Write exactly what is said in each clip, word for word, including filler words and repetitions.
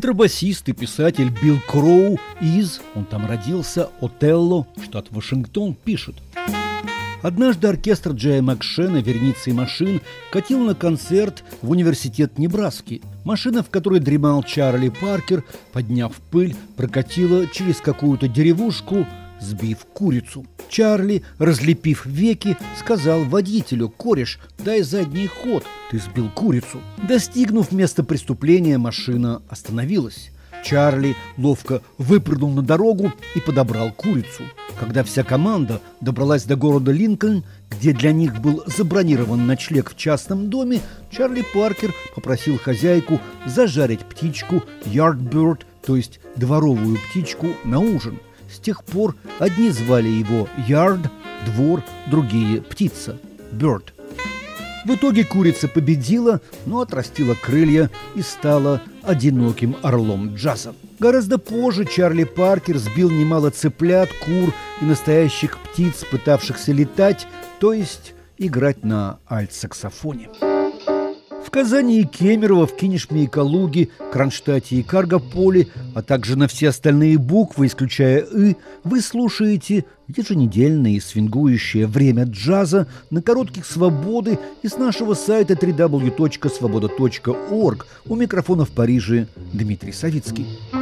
Контрабасист и писатель Билл Кроу из, он там родился, Отелло, штат Вашингтон, пишет: однажды оркестр Джея Макшена «Вереница и машин» катил на концерт в университет Небраски. Машина, в которой дремал Чарли Паркер, подняв пыль, прокатила через какую-то деревушку, сбив курицу. Чарли, разлепив веки, сказал водителю: «Кореш, дай задний ход, ты сбил курицу». Достигнув места преступления, машина остановилась. Чарли ловко выпрыгнул на дорогу и подобрал курицу. Когда вся команда добралась до города Линкольн, где для них был забронирован ночлег в частном доме, Чарли Паркер попросил хозяйку зажарить птичку Yardbird, то есть дворовую птичку, на ужин. С тех пор одни звали его Yard, двор, другие птица, Bird. В итоге курица победила, но отрастила крылья и стала одиноким орлом джаза. Гораздо позже Чарли Паркер сбил немало цыплят, кур и настоящих птиц, пытавшихся летать, то есть играть на альт-саксофоне. В Казани и Кемерово, в Кинешме и Калуге, Кронштадте и Каргополе, а также на все остальные буквы, исключая «ы», вы слушаете еженедельное свингующее время джаза на коротких «Свободы» из нашего сайта дабл ю дабл ю дабл ю точка свобода точка орг. У микрофона в Париже Дмитрий Савицкий.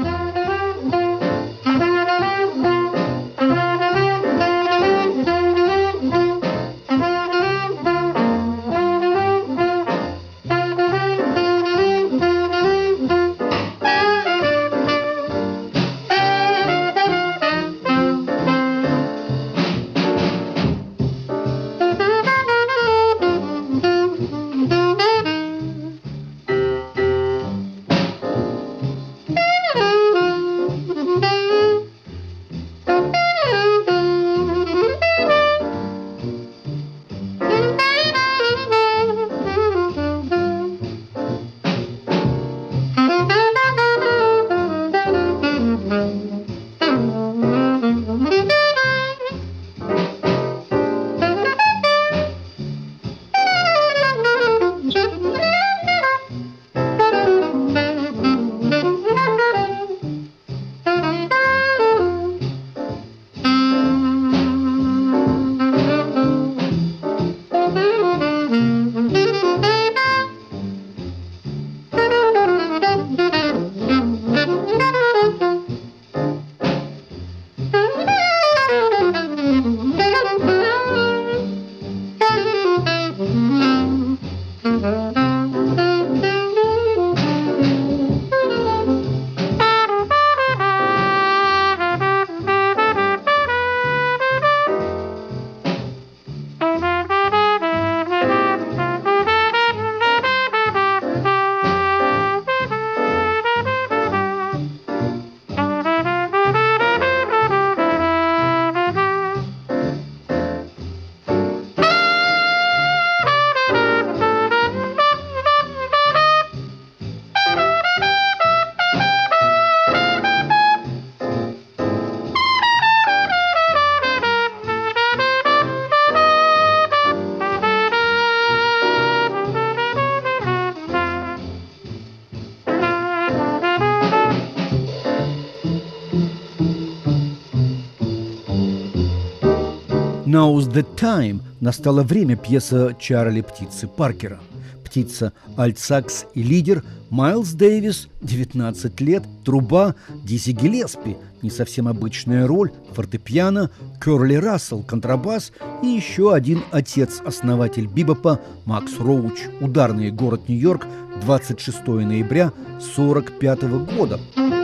«Now's the time» – настало время, пьеса Чарли «Птицы» Паркера. Птица, альтсакс и лидер Майлз Дэвис, девятнадцать лет, труба Дизи Гиллеспи, не совсем обычная роль, фортепиано, Кёрли Рассел, контрабас и еще один отец-основатель бибопа Макс Роуч, ударный, город Нью-Йорк, двадцать шестого ноября сорок пятого года.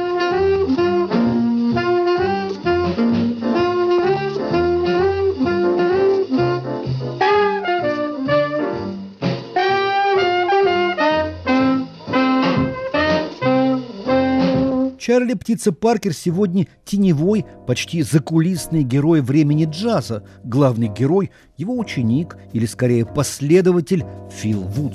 Чарли «Птица» Паркер сегодня теневой, почти закулисный герой времени джаза. Главный герой – его ученик, или скорее последователь, Фил Вудс.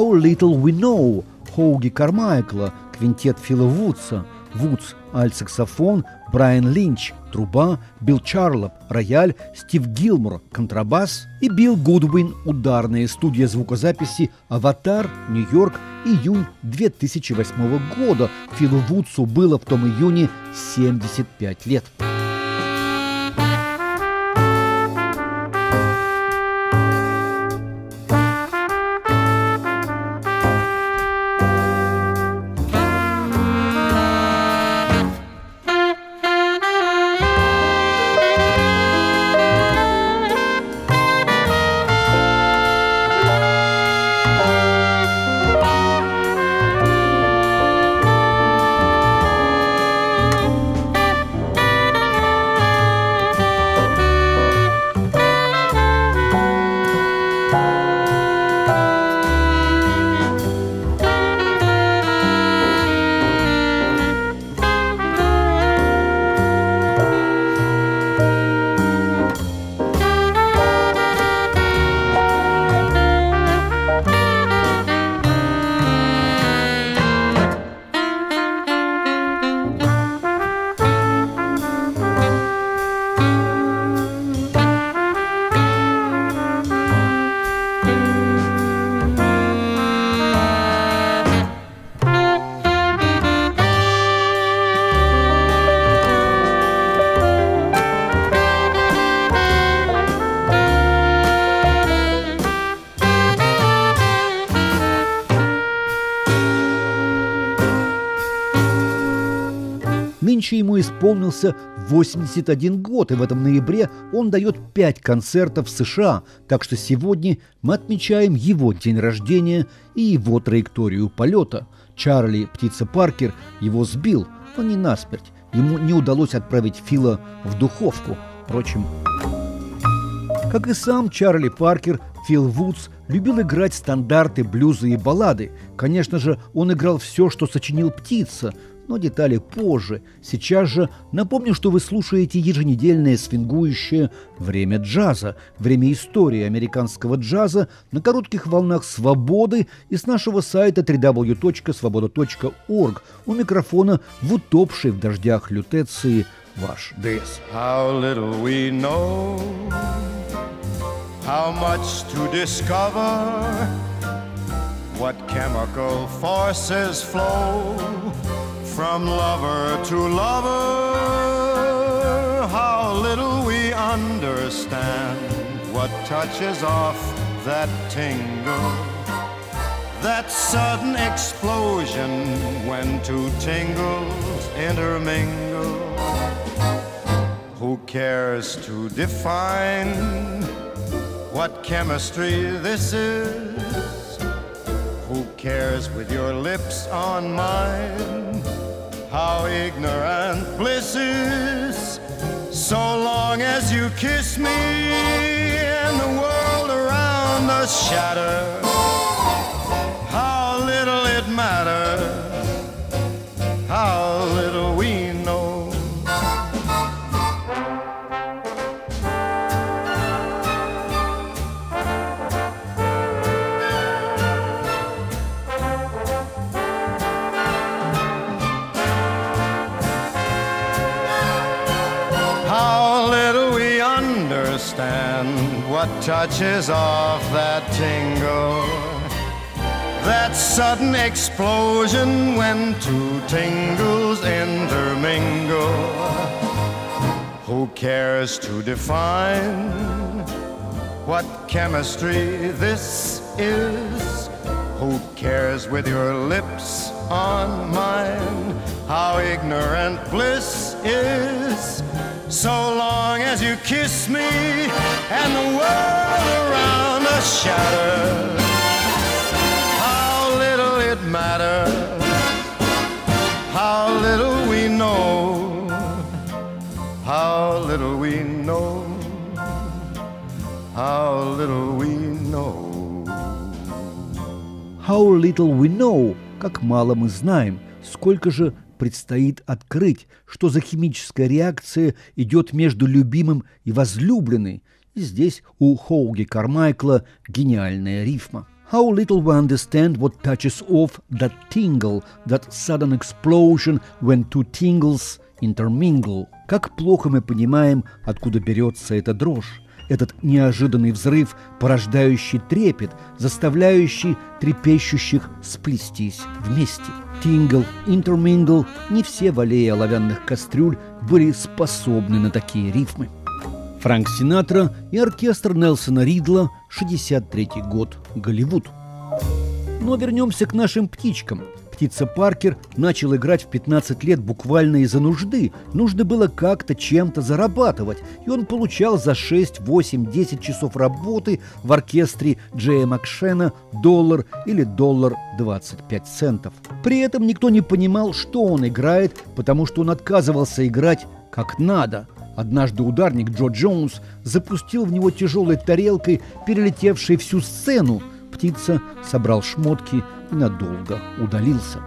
How Little We Know Хоуги Кармайкла, квинтет Фила Вудса. Вудс – альт-саксофон, Брайан Линч – труба, Билл Чарлоп – рояль, Стив Гилмор – контрабас и Билл Гудвин – ударная. Студия звукозаписи «Аватар», Нью-Йорк, июнь две тысячи восьмого года. Филу Вудсу было в том июне семьдесят пять лет. Нынче ему исполнился восемьдесят один год, и в этом ноябре он дает пять концертов в США, так что сегодня мы отмечаем его день рождения и его траекторию полета. Чарли «Птица» Паркер его сбил, но не насмерть. Ему не удалось отправить Фила в духовку. Впрочем, как и сам Чарли Паркер, Фил Вудс любил играть стандарты, блюзы и баллады. Конечно же, он играл все, что сочинил «Птица», но детали позже. Сейчас же напомню, что вы слушаете еженедельное свингующее «Время джаза», время истории американского джаза на коротких волнах «Свободы» и с нашего сайта дабл ю дабл ю дабл ю точка свобода точка орг. У микрофона в утопшей в дождях лютеции ваш ДС. How little we know, how much to discover, what chemical forces flow from lover to lover, how little we understand what touches off that tingle, that sudden explosion when two tingles intermingle. Who cares to define what chemistry this is? Who cares with your lips on mine how ignorant bliss is? So long as you kiss me and the world around us shatters, how little it matters, how little we know. What touches off that tingle, that sudden explosion when two tingles intermingle. Who cares to define what chemistry this is? Who cares with your lips on mine how ignorant bliss is? So long as you kiss me and the world around us shatters, how little it matters, how little we know, how little we know, how little we know. How little we know, как мало мы знаем, сколько же предстоит открыть, что за химическая реакция идет между любимым и возлюбленной. И здесь у Хоуги Кармайкла гениальная рифма. How little we understand what touches off that tingle, that sudden explosion when two tingles intermingle. Как плохо мы понимаем, откуда берется эта дрожь, этот неожиданный взрыв, порождающий трепет, заставляющий трепещущих сплестись вместе. Tingle, intermingle, не все в аллее оловянных кастрюль были способны на такие рифмы. Фрэнк Синатра и оркестр Нельсона Ридла, шестьдесят третий год, Голливуд. Но вернемся к нашим птичкам. Птица Паркер начал играть в пятнадцать лет буквально из-за нужды. Нужно было как-то чем-то зарабатывать, и он получал за шесть, восемь, десять часов работы в оркестре Джея Макшена доллар или доллар двадцать пять центов. При этом никто не понимал, что он играет, потому что он отказывался играть как надо. Однажды ударник Джо Джонс запустил в него тяжелой тарелкой, перелетевшей всю сцену. Птица собрал шмотки и надолго удалился.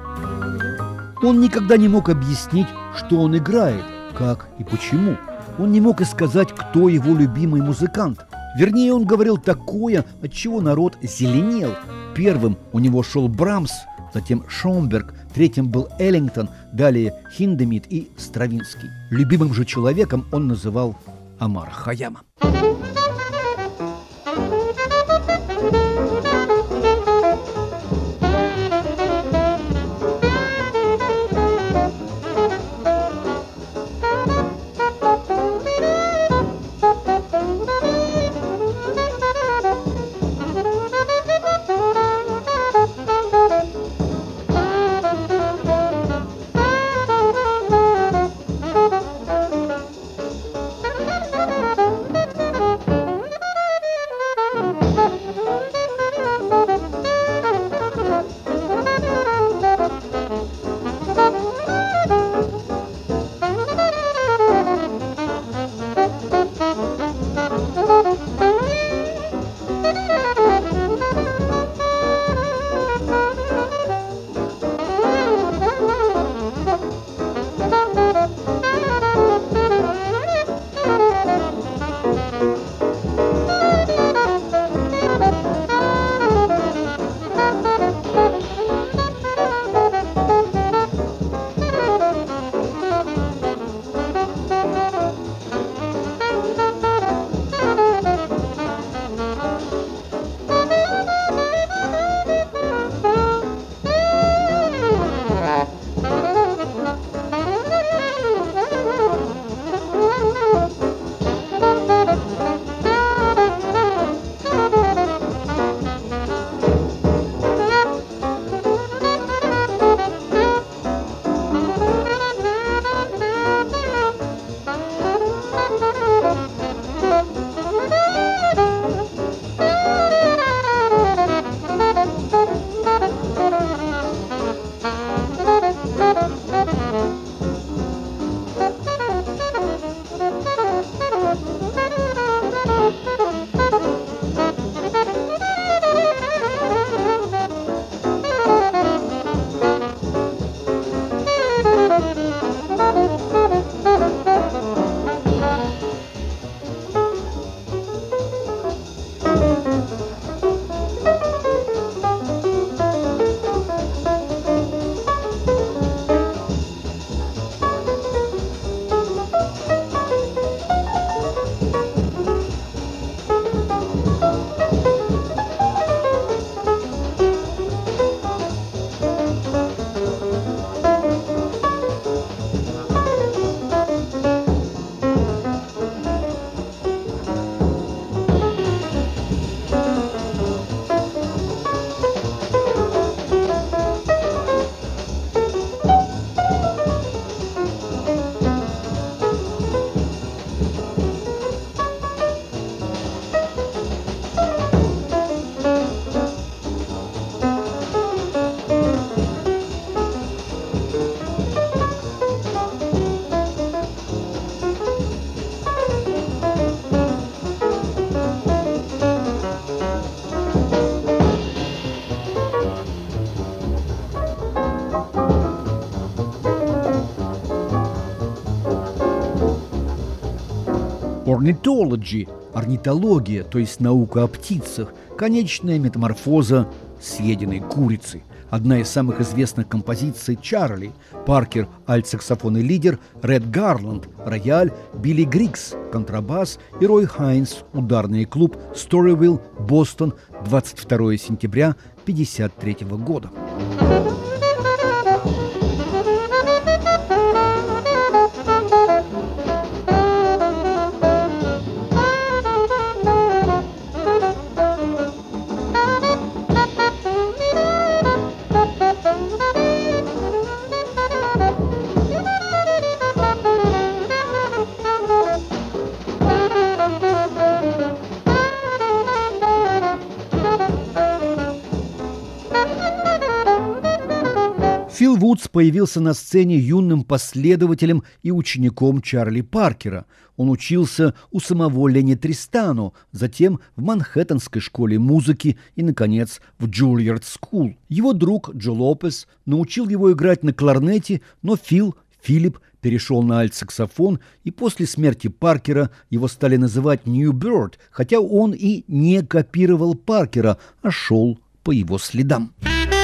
Он никогда не мог объяснить, что он играет, как и почему. Он не мог и сказать, кто его любимый музыкант. Вернее, он говорил такое, от чего народ зеленел. Первым у него шел Брамс, затем Шонберг, третьим был Эллингтон, далее Хиндемит и Стравинский. Любимым же человеком он называл Омара Хайяма. Ornithology орнитология, то есть наука о птицах, конечная метаморфоза съеденной курицы. Одна из самых известных композиций Чарли, Паркер – альт-саксофон и лидер, Ред Гарланд – рояль, Билли Григгс – контрабас и Рой Хайнс – ударный клуб, Сторивилл, Бостон, двадцать второе сентября тысяча девятьсот пятьдесят третьего года. Фил Вудс появился на сцене юным последователем и учеником Чарли Паркера. Он учился у самого Ленни Тристано, затем в Манхэттенской школе музыки и, наконец, в Juilliard School. Его друг Джо Лопес научил его играть на кларнете, но Фил, Филипп, перешел на альт-саксофон, и после смерти Паркера его стали называть New Bird, хотя он и не копировал Паркера, а шел по его следам.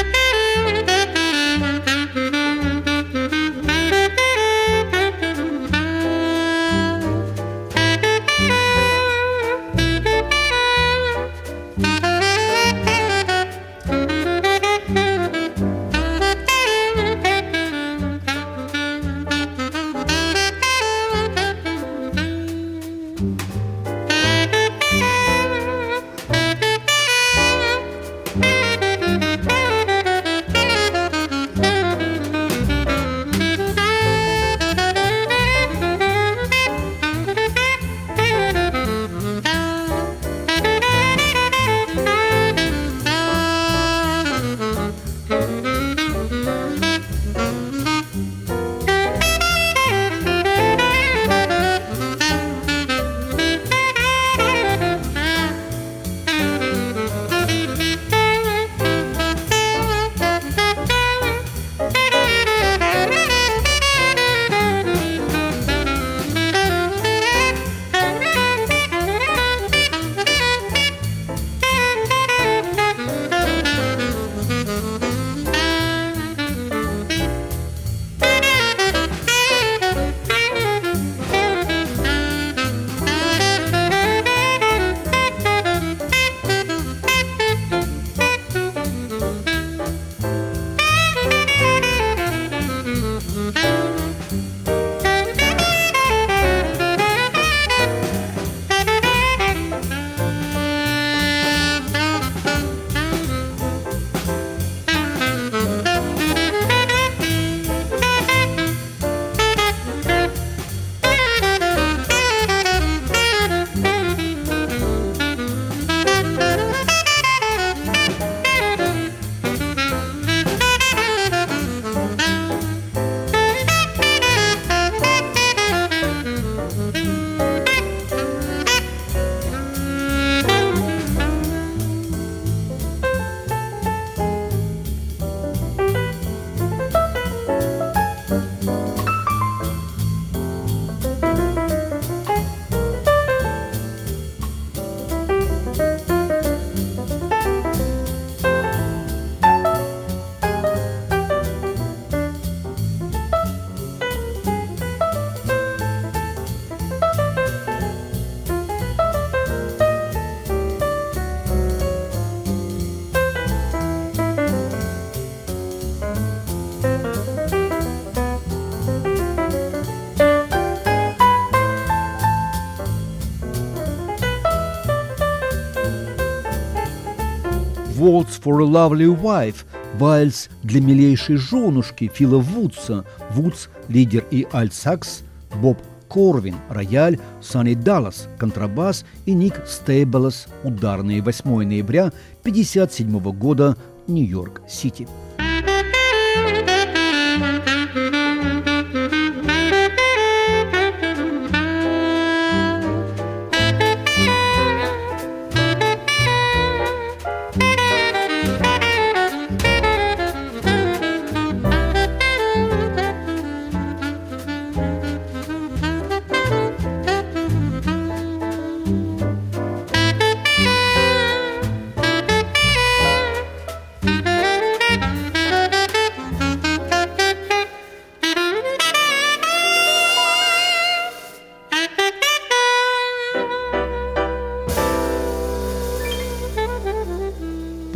«Waltz for a Lovely Wife» – вальс для милейшей женушки Фила Вудса. Вудс – лидер и альт-сакс, Боб Корвин – рояль, Санни Даллас – контрабас и Ник Стейблс – ударные. восьмое ноября тысяча девятьсот пятьдесят седьмого года, Нью-Йорк-Сити.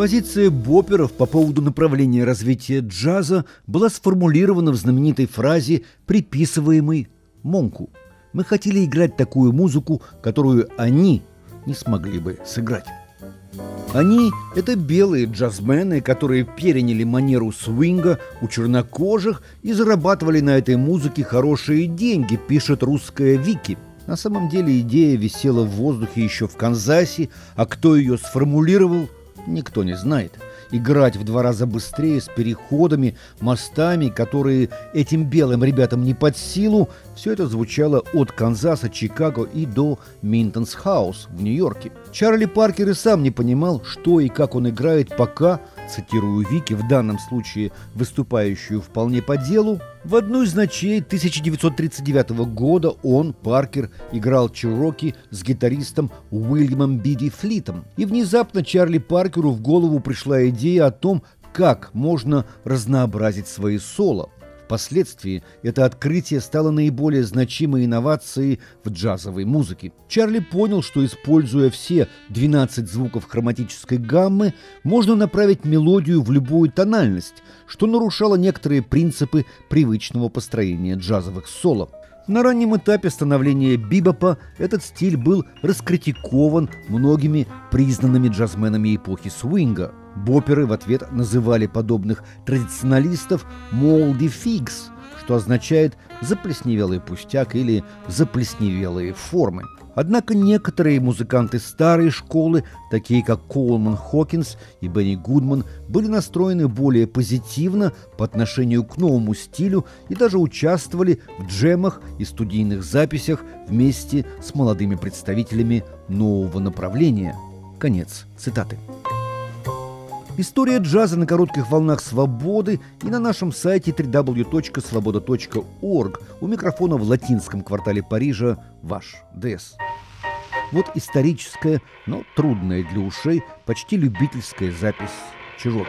Позиция боперов по поводу направления развития джаза была сформулирована в знаменитой фразе, приписываемой Монку. «Мы хотели играть такую музыку, которую они не смогли бы сыграть». Они – это белые джазмены, которые переняли манеру свинга у чернокожих и зарабатывали на этой музыке хорошие деньги, пишет русская Вики. На самом деле идея висела в воздухе еще в Канзасе, а кто ее сформулировал, никто не знает. Играть в два раза быстрее с переходами, мостами, которые этим белым ребятам не под силу, все это звучало от Канзаса, Чикаго и до Минтонс Хаус в Нью-Йорке. Чарли Паркер и сам не понимал, что и как он играет, пока, цитирую Вики, в данном случае выступающую вполне по делу, в одну из ночей тысяча девятьсот тридцать девятого года он, Паркер, играл Чероки с гитаристом Уильямом Биди Флитом. И внезапно Чарли Паркеру в голову пришла идея о том, как можно разнообразить свои соло. Впоследствии это открытие стало наиболее значимой инновацией в джазовой музыке. Чарли понял, что, используя все двенадцать звуков хроматической гаммы, можно направить мелодию в любую тональность, что нарушало некоторые принципы привычного построения джазовых соло. На раннем этапе становления бибопа этот стиль был раскритикован многими признанными джазменами эпохи свинга. Боперы в ответ называли подобных традиционалистов «moldy figs», что означает «заплесневелый пустяк» или «заплесневелые формы». Однако некоторые музыканты старой школы, такие как Коулман Хокинс и Бенни Гудман, были настроены более позитивно по отношению к новому стилю и даже участвовали в джемах и студийных записях вместе с молодыми представителями нового направления. Конец цитаты. История джаза на коротких волнах свободы и на нашем сайте дабл ю дабл ю дабл ю точка свобода точка орг. У микрофона в латинском квартале Парижа ваш ДС. Вот историческая, но трудная для ушей, почти любительская запись Чероки.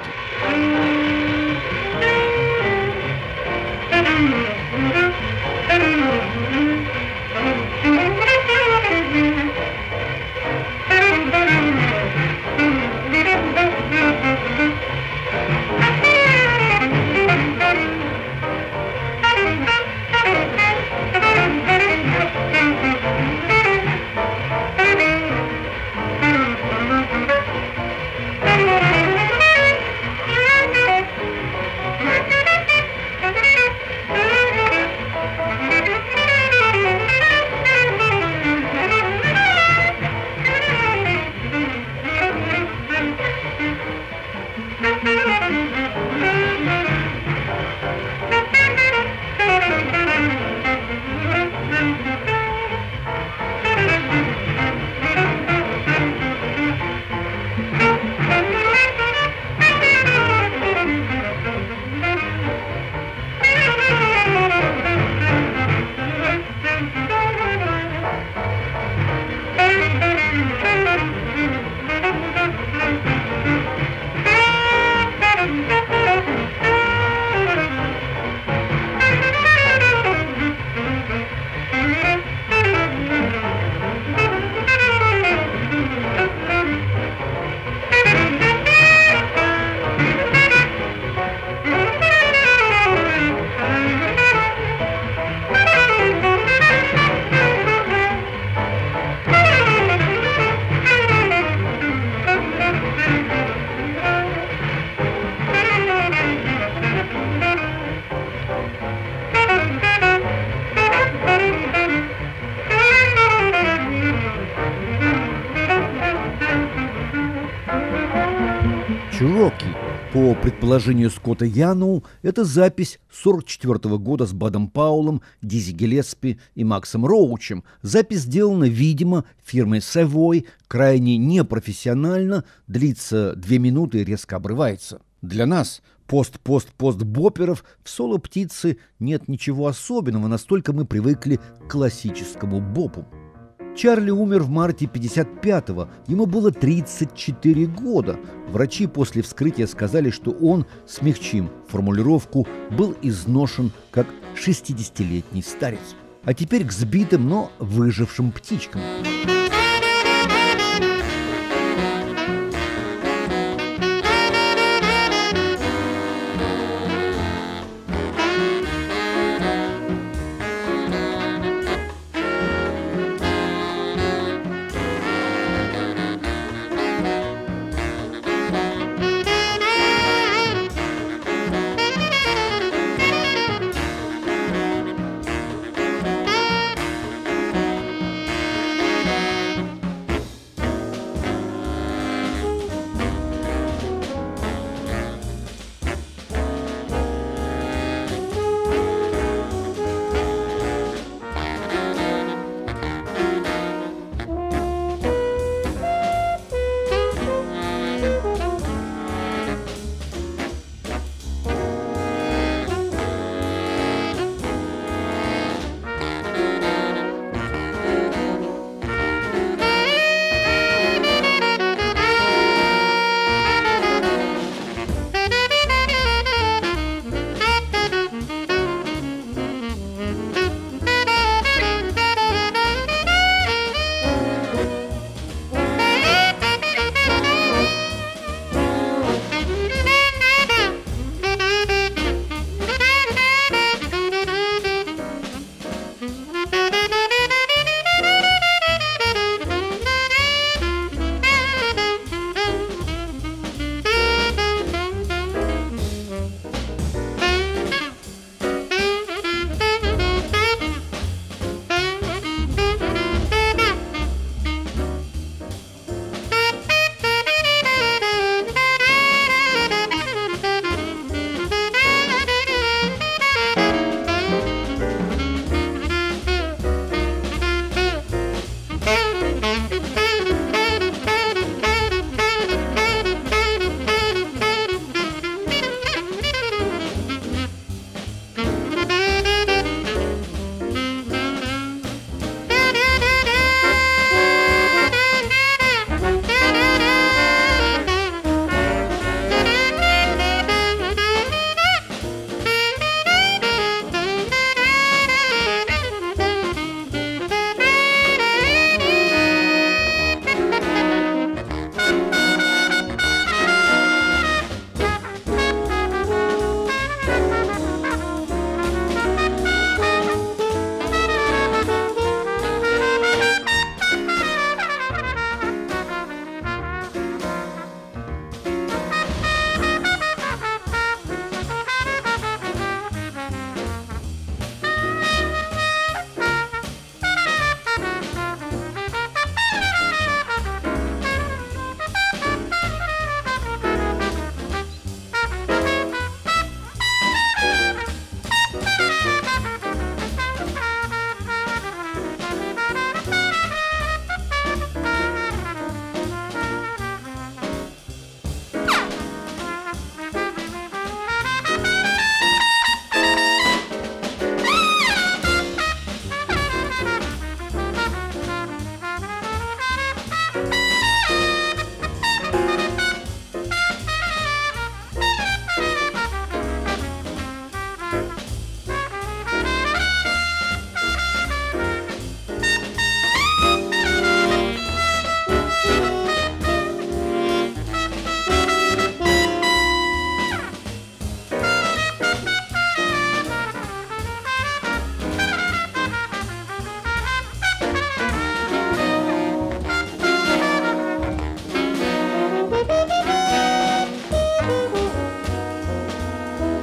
Чероки, по предположению Скотта Яноу, это запись сорок четвёртого года с Бадом Паулом, Дизи Гиллеспи и Максом Роучем. Запись сделана, видимо, фирмой Savoy, крайне непрофессионально, длится две минуты и резко обрывается. Для нас, пост-пост-пост-боперов, в соло «Птицы» нет ничего особенного, настолько мы привыкли к классическому бопу. Чарли умер в марте пятьдесят пятого, ему было тридцать четыре года. Врачи после вскрытия сказали, что он, смягчим формулировку, был изношен как шестидесятилетний старец. А теперь к сбитым, но выжившим птичкам.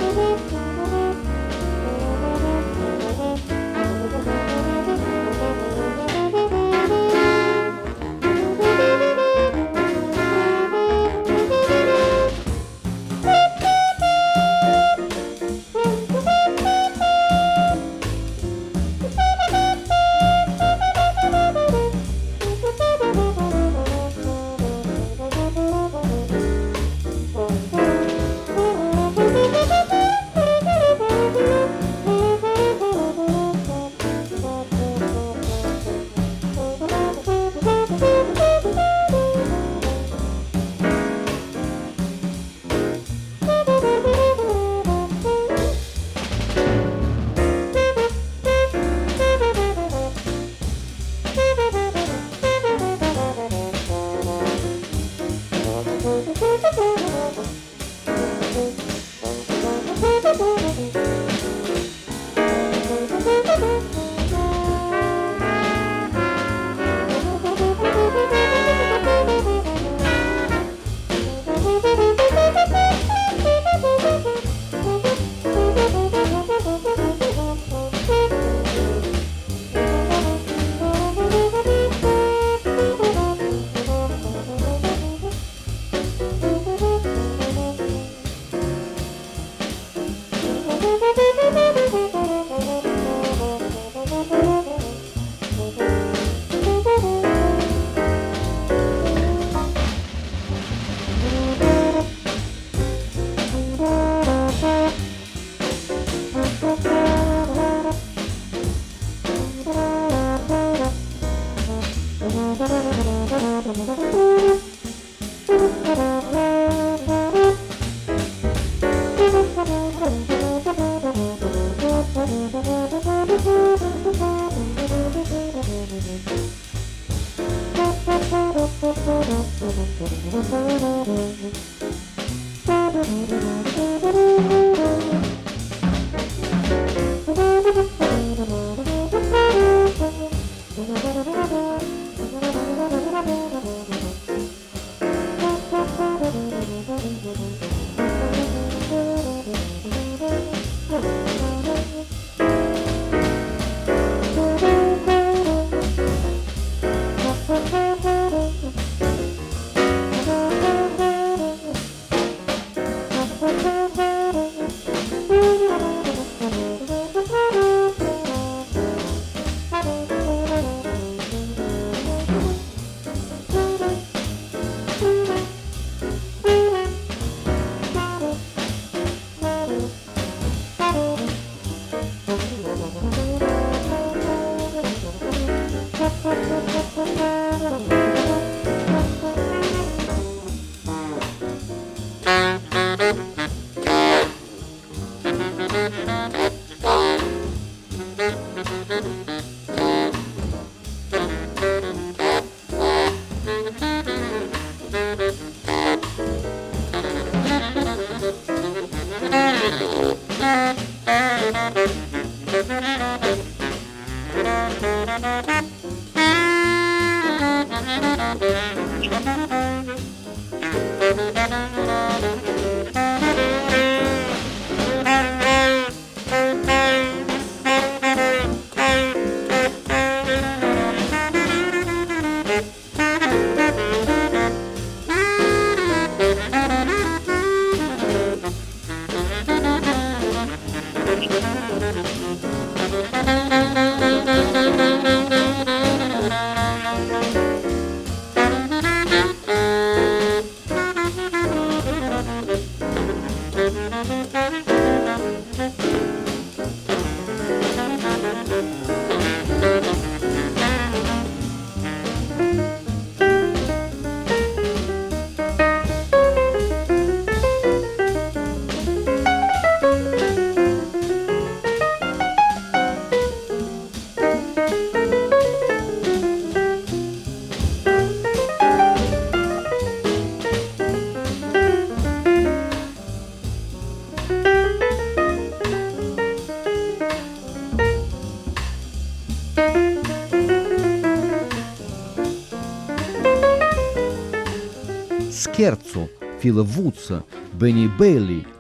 Скерцо Фила Вудса, Бенни Бейли,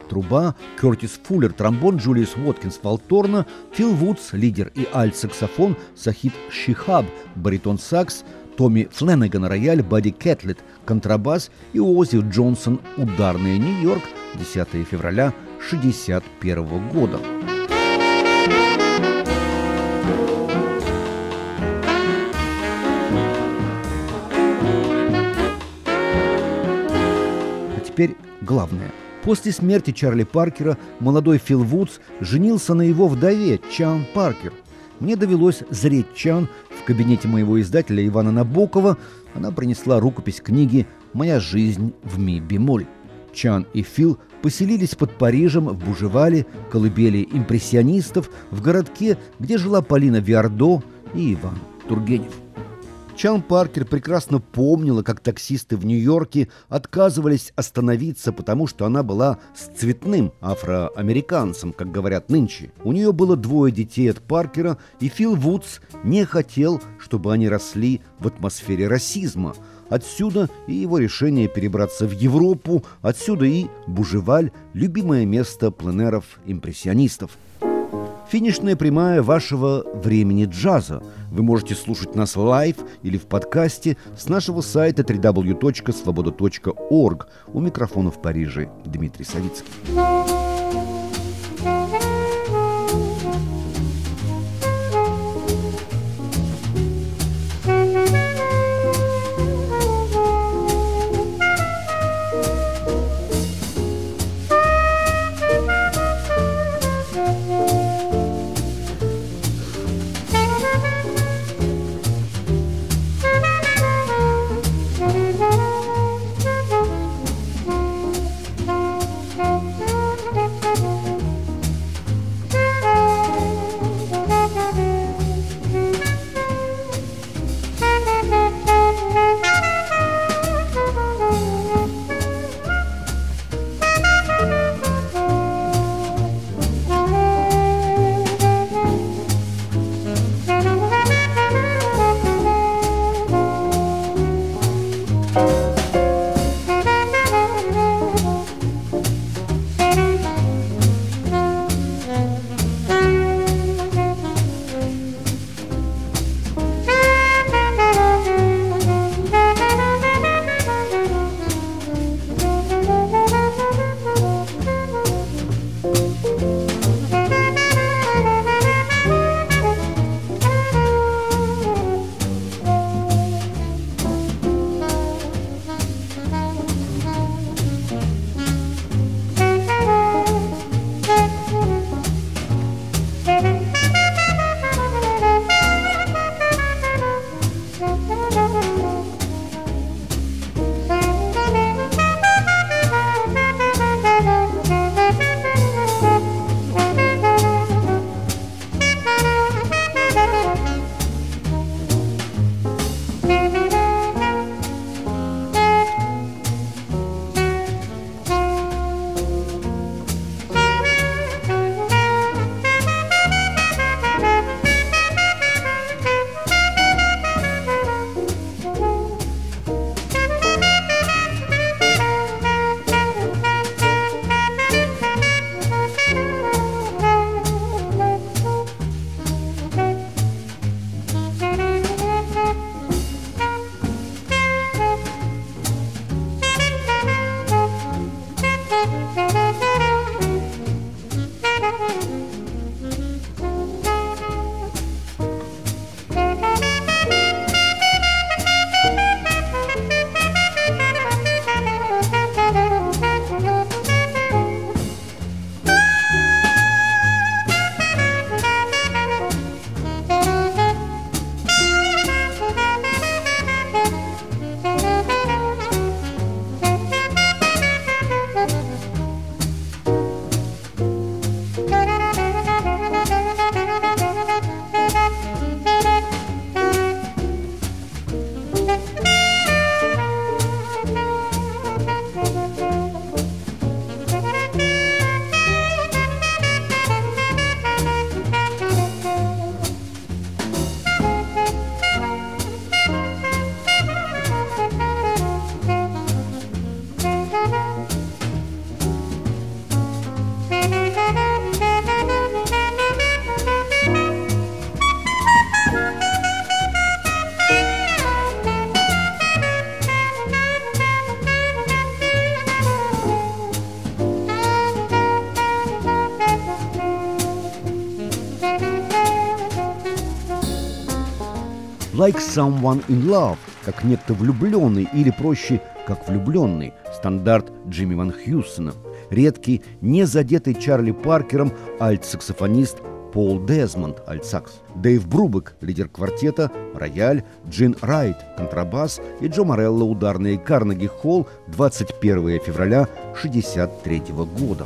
труба, Кертис Фуллер – тромбон, Джулиус Уоткинс – валторна, Фил Вудс – лидер и альт-саксофон, Сахид Шихаб – баритон-сакс, Томми Фленнеган – рояль, Бадди Кэтлет – контрабас и Оззи Джонсон – ударный. Нью-Йорк, десятого февраля шестьдесят первого года. Теперь главное. После смерти Чарли Паркера молодой Фил Вудс женился на его вдове Чан Паркер. Мне довелось зреть Чан в кабинете моего издателя Ивана Набокова. Она принесла рукопись книги «Моя жизнь в ми бемоль». Чан и Фил поселились под Парижем в Бужевале, колыбели импрессионистов, в городке, где жила Полина Виардо и Иван Тургенев. Чан Паркер прекрасно помнила, как таксисты в Нью-Йорке отказывались остановиться, потому что она была с цветным афроамериканцем, как говорят нынче. У нее было двое детей от Паркера, и Фил Вудс не хотел, чтобы они росли в атмосфере расизма. Отсюда и его решение перебраться в Европу, отсюда и Бужеваль, любимое место пленэров-импрессионистов. Финишная прямая вашего времени джаза. Вы можете слушать нас лайв или в подкасте с нашего сайта дабл ю дабл ю дабл ю точка свобода точка орг. У микрофона в Париже Дмитрий Савицкий. «like someone in love», как некто влюбленный, или проще, как влюбленный, стандарт Джимми Ван Хьюстона. Редкий, не задетый Чарли Паркером альт-саксофонист Пол Дезмонд, альт-сакс, Дэйв Брубек, лидер квартета, рояль, Джин Райт, контрабас и Джо Морелло, ударные, Карнеги-холл, двадцать первого февраля шестьдесят третьего года.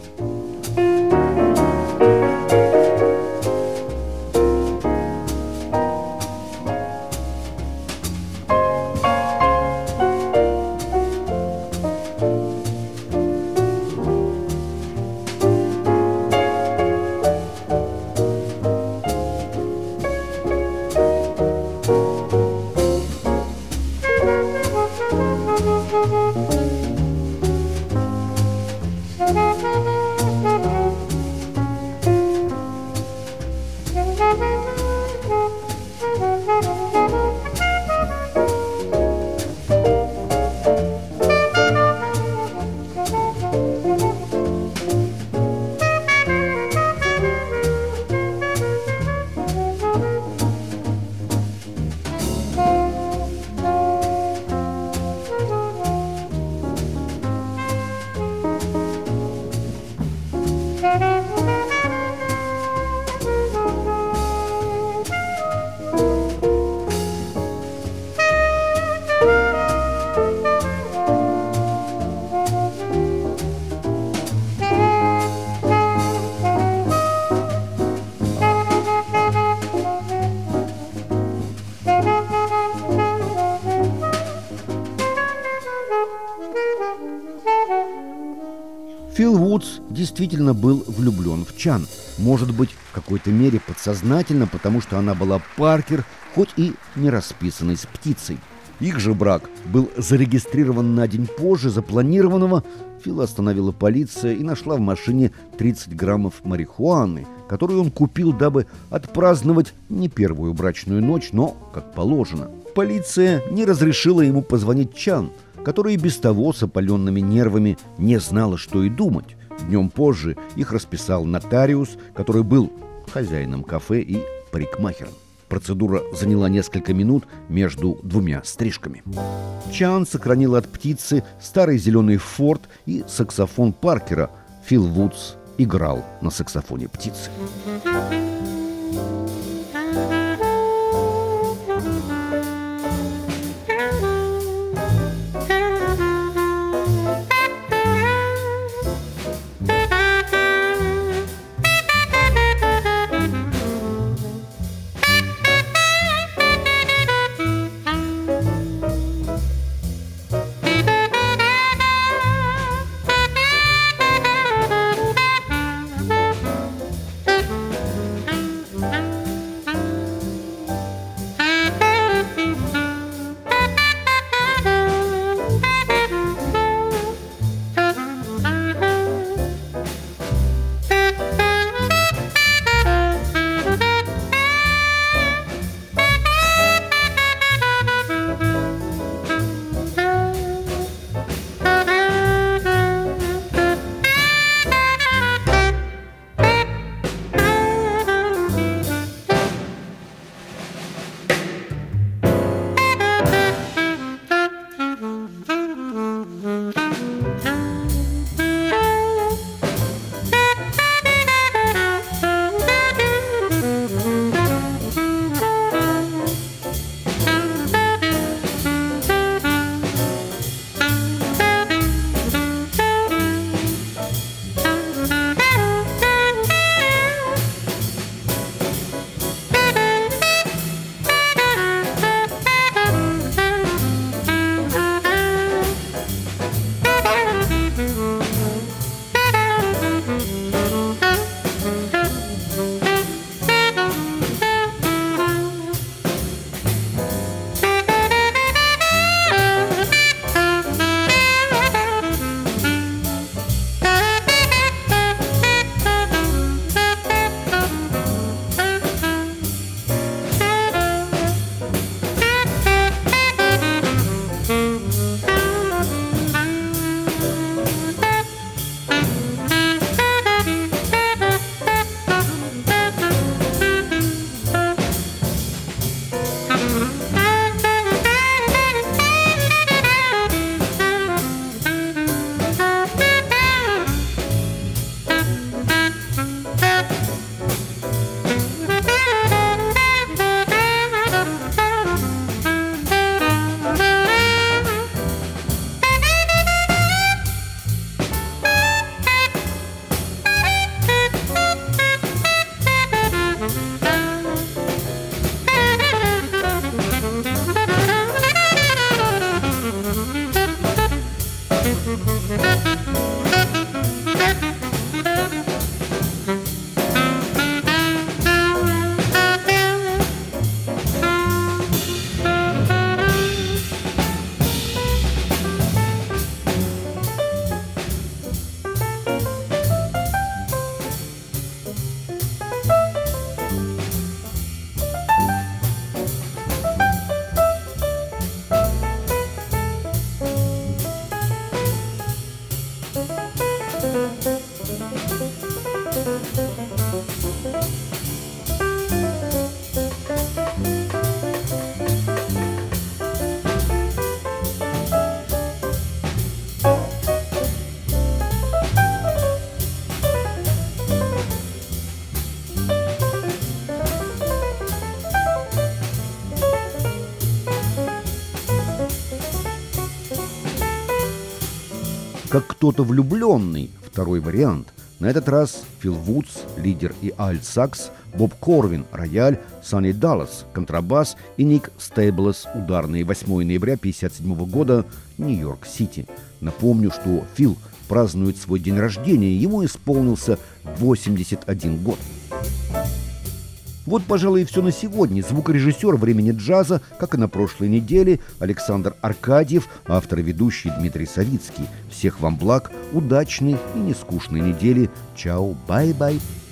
Фил Вудс действительно был влюблен в Чан. Может быть, в какой-то мере подсознательно, потому что она была Паркер, хоть и не расписанной с птицей. Их же брак был зарегистрирован на день позже запланированного. Фила остановила полиция и нашла в машине тридцать граммов марихуаны, которую он купил, дабы отпраздновать не первую брачную ночь, но как положено. Полиция не разрешила ему позвонить Чан, которая и без того с опаленными нервами не знала, что и думать. Днем позже их расписал нотариус, который был хозяином кафе и парикмахером. Процедура заняла несколько минут между двумя стрижками. Чан сохранила от птицы старый зеленый форт и саксофон Паркера. Фил Вудс играл на саксофоне птицы. Thank you. Как кто-то влюбленный, второй вариант. На этот раз Фил Вудс, лидер и альт-сакс, Боб Корвин, рояль, Санни Даллас, контрабас и Ник Стейблес, ударные, восьмого ноября тысяча девятьсот пятьдесят седьмого года, Нью-Йорк-Сити. Напомню, что Фил празднует свой день рождения, ему исполнился восемьдесят один год. Вот, пожалуй, и все на сегодня. Звукорежиссер «Времени джаза», как и на прошлой неделе, Александр Аркадьев, автор и ведущий Дмитрий Савицкий. Всех вам благ, удачной и нескучной недели. Чао, бай-бай.